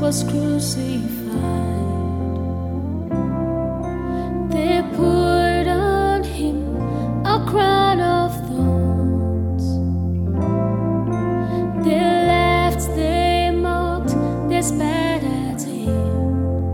was crucified. They put on him a crown of thorns. They laughed, they mocked, they spat at him.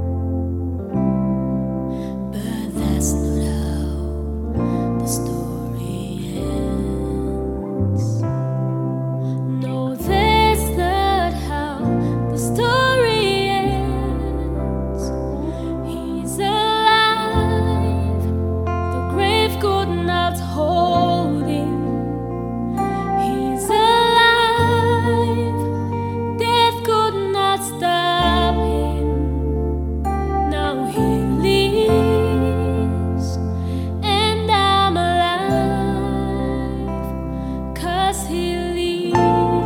But that's not how the story ends. No, that's not how the story ends. He's alive. The grave could not hold him. He's alive. Death could not stop him. Now he lives, and I'm alive, 'cause he lives.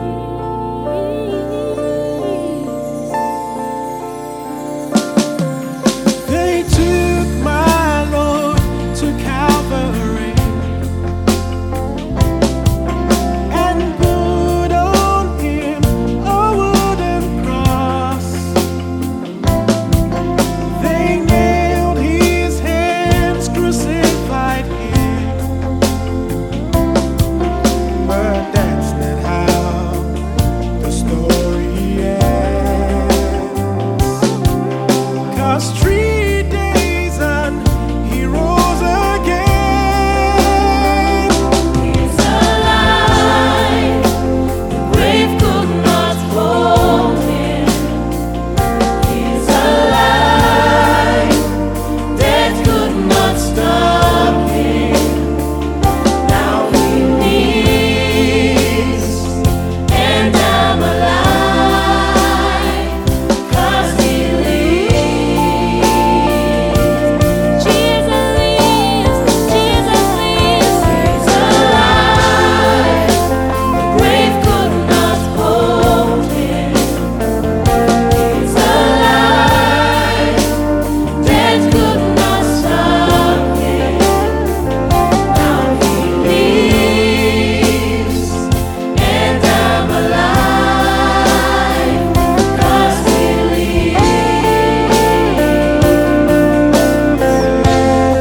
They took my Lord to Calvary and put on him a wooden cross. They nailed his hands, crucified him. But that's not how the story ends. 'Cause 3 days and he rose again. He's alive. The grave could not hold him. He's alive. Death could not stop him. Now he lives, and I'm alive, 'cause he lives. Jesus lives. Jesus lives. He's alive. The grave could not hold him. He's alive. Death could not stop him. Now he lives, and I'm alive, 'cause he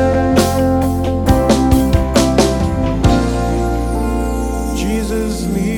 Jesus lives.